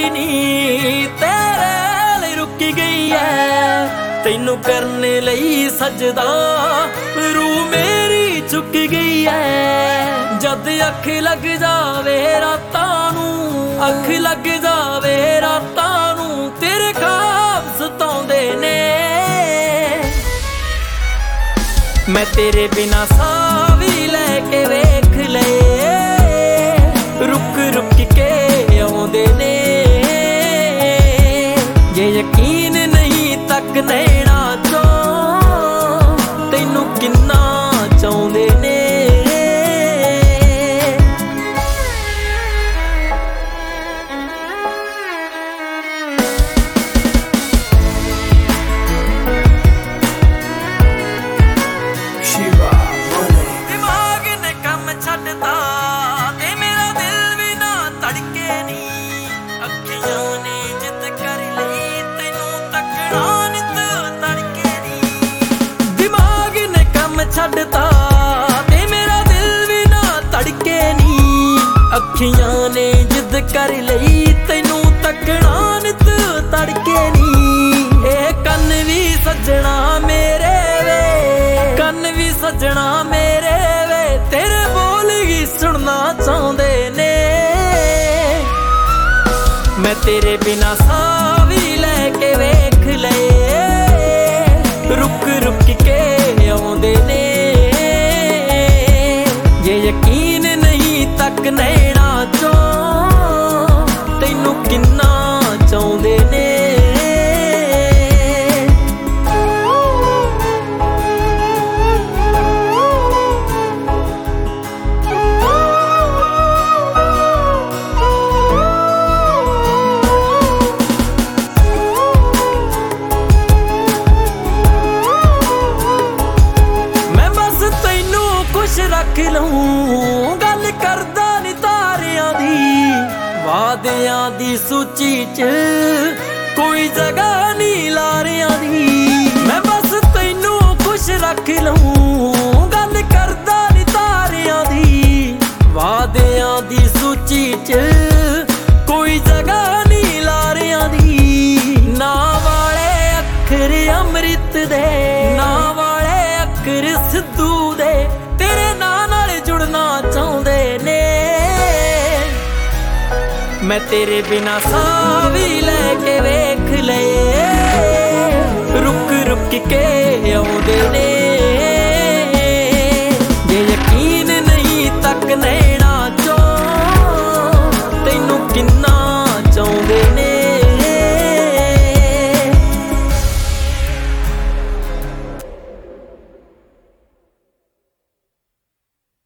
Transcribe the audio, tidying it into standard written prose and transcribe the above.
ਵੀ ਨੀ ਤੇਰੇ ਲਈ ਰੁਕੀ ਗਈ ਐ। ਤੈਨੂੰ ਕਰਨ ਲਈ ਸਜਦਾ ਰੂਹ ਮੇਰੀ ਝੁਕ ਗਈ ਐ। ਜਦ ਅੱਖ ਲੱਗ ਜਾਵੇ ਰਾਤਾਂ ਨੂੰ, ਅੱਖ ਲੱਗ ਜਾਵੇ ਰਾਤਾਂ ਨੂੰ, ਤੇਰੇ ਖ਼ਾਬ ਸਤਾਉਂਦੇ ਨੇ। ਮੈਂ ਤੇਰੇ ਬਿਨਾ ਸਾਹ ਵੀ ਲੈ ਕੇ ਵੇਖ ਲਏ, ਰੁਕ ਰੁਕ ਕੇ ਆਉਂਦੇ ਨੇ। ਜੇ ਯਕੀਨ ਨਹੀਂ ਤੱਕ ਨੈਣਾ ਚੋਂ, ਤੈਨੂੰ ਕਿੰਨਾ ਚਾਹੁੰਦੇ ਨੇ। ਦਿਮਾਗ ਨੇ ਕੰਮ ਛੱਡਤਾ ਤੇ ਮੇਰਾ ਦਿਲ ਵੀ ਨਾ ਧੜਕੇ ਨੀ। ਅੱਖੀਆਂ ਨੇ ਜਿੱਦ ਕਰ ਲਈ ਤੈਨੂੰ ਤੱਕਣਾ ਨਿਤ ਤੜਕੇ ਨੀ। ਦਿਮਾਗ ਨੇ ਕੰਮ ਛੱਡਤਾ ਤੇ ਮੇਰਾ ਦਿਲ ਵੀ ਨਾ ਧੜਕੇ ਨੀ। ਅੱਖੀਆਂ ਨੇ ਜਿੱਦ ਕਰ ਲਈ ਤੈਨੂੰ ਤੱਕਣਾ ਨਿਤ ਤੜਕੇ ਨੀ। ਇਹ ਕੰਨ ਵੀ ਸੱਜਣਾ ਮੇਰੇ ਵੇ, ਕੰਨ ਵੀ ਸੱਜਣਾ ਮੇਰੇ ਵੇ, ਤੇਰੇ ਬੋਲ ਹੀ ਸੁਣਨਾ ਚਾਹੁੰਦੇ ਨੇ। ਮੈਂ ਤੇਰੇ ਬਿਨਾ ਸਾਹ ਵੀ ਲੈ ਕੇ ਵੇਖ ਲਏ, ਰੁਕ ਰੁਕ ਕੇ ਆਉਂਦੇ ਨੇ। ਜੇ ਯਕੀਨ ਨਹੀਂ ਤੱਕ ਨੈਣਾ ਚੋਂ, ਤੈਨੂੰ ਕਿੰਨਾ ਚਾਹੁੰਦੇ ਨੇ। ਰੱਖ ਲਊਂ ਗੱਲ ਕਰਦਾ ਨੀ ਤਾਰਿਆਂ ਦੀ, ਵਾਦਿਆਂ ਦੀ ਸੂਚੀ ਚ ਕੋਈ ਜਗ੍ਹਾ ਨੀ ਲਾਰਿਆਂ ਦੀ। ਮੈਂ ਬਸ ਤੈਨੂੰ ਖੁਸ਼ ਰੱਖ ਲਊਂ ਗੱਲ ਕਰਦਾ ਨੀ ਤਾਰਿਆਂ ਦੀ, ਵਾਦਿਆਂ ਦੀ ਸੂਚੀ ਚ ਕੋਈ ਜਗ੍ਹਾ ਨੀ ਲਾਰਿਆਂ ਦੀ। ਨਾ ਵਾਲੇ ਅੱਖਰ ਅੰਮ੍ਰਿਤ ਦੇ, ਨਾ ਵਾਲੇ ਅੱਖਰ ਸਿੱਧੂ ਦੇ, ਤੇਰੇ ਨਾਂ ਨਾਲ ਜੁੜਨਾ ਚਾਹੁੰਦੇ ਨੇ। ਮੈਂ ਤੇਰੇ ਬਿਨਾ ਸਾਹ ਵੀ ਲੈ ਕੇ ਵੇਖ ਲਏ, ਰੁਕ ਰੁਕ ਕੇ ਆਉਂਦੇ ਨੇ। ਜੇ ਯਕੀਨ ਨਹੀਂ ਤੱਕ ਨੈਣਾ ਚੋਂ, ਤੈਨੂੰ ਕਿੰਨਾ